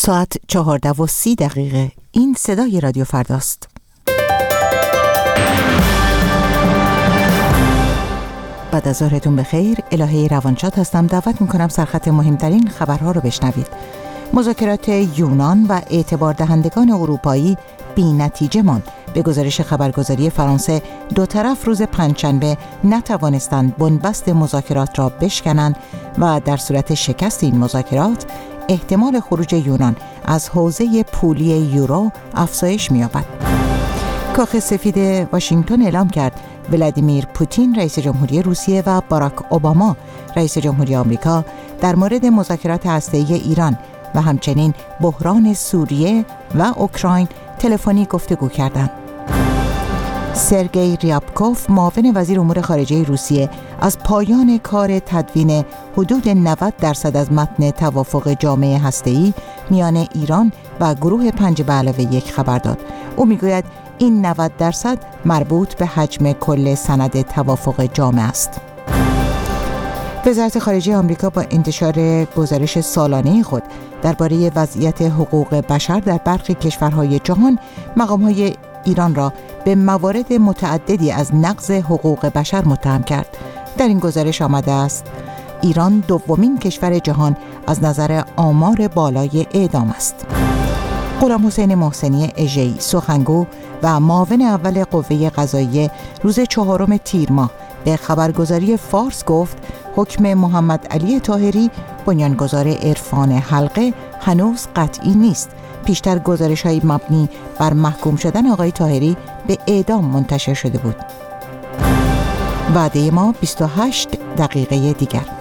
ساعت 14:30. این صدای رادیو فرداست. بعد از ظهرتون بخیر. الهه روانشاد هستم. دعوت میکنم سرخط مهمترین خبرها رو بشنوید. مذاکرات یونان و اعتبار دهندگان اروپایی بی نتیجه ماند. به گزارش خبرگزاری فرانسه، دو طرف روز پنجشنبه نتوانستند بنبست مذاکرات را بشکنند و در صورت شکست این مذاکرات احتمال خروج یونان از حوزه پولی یورو افزایش می‌یابد. کاخ سفید واشنگتن اعلام کرد ولادیمیر پوتین رئیس جمهوری روسیه و باراک اوباما رئیس جمهوری آمریکا در مورد مذاکرات هسته‌ای ایران و همچنین بحران سوریه و اوکراین تلفنی گفتگو کردند. سرگئی ریابکوف معاون وزیر امور خارجه روسیه از پایان کار تدوین حدود 90% از متن توافق جامع هسته‌ای میان ایران و گروه 5+1 خبر داد. او میگوید این 90% مربوط به حجم کل سند توافق جامع است. وزارت خارجه آمریکا با انتشار گزارش سالانه خود درباره وضعیت حقوق بشر در برخی کشورهای جهان، مقام‌های ایران را به موارد متعددی از نقض حقوق بشر متهم کرد. در این گزارش آمده است ایران دومین کشور جهان از نظر آمار بالای اعدام است. غلام حسین محسنی اژه‌ای، سخنگو و معاون اول قوه قضاییه، روز 4 تیر ماه به خبرگزاری فارس گفت حکم محمد علی طاهری، بنیانگذار عرفان حلقه، هنوز قطعی نیست. پیشتر گزارش‌های مبنی بر محکوم شدن آقای طاهری به اعدام منتشر شده بود. وعده ما 28 دقیقه دیگر.